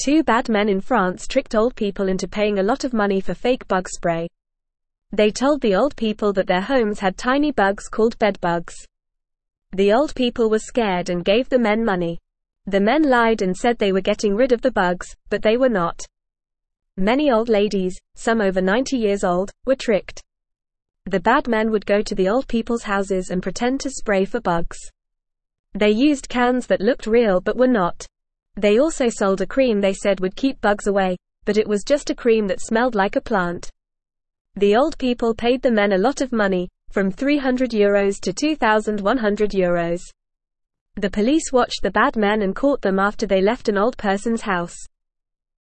Two bad men in France tricked old people into paying a lot of money for fake bug spray. They told the old people that their homes had tiny bugs called bed bugs. The old people were scared and gave the men money. The men lied and said they were getting rid of the bugs, but they were not. Many old ladies, some over 90 years old, were tricked. The bad men would go to the old people's houses and pretend to spray for bugs. They used cans that looked real but were not. They also sold a cream they said would keep bugs away, but it was just a cream that smelled like a plant. The old people paid the men a lot of money, from €300 to €2,100. The police watched the bad men and caught them after they left an old person's house.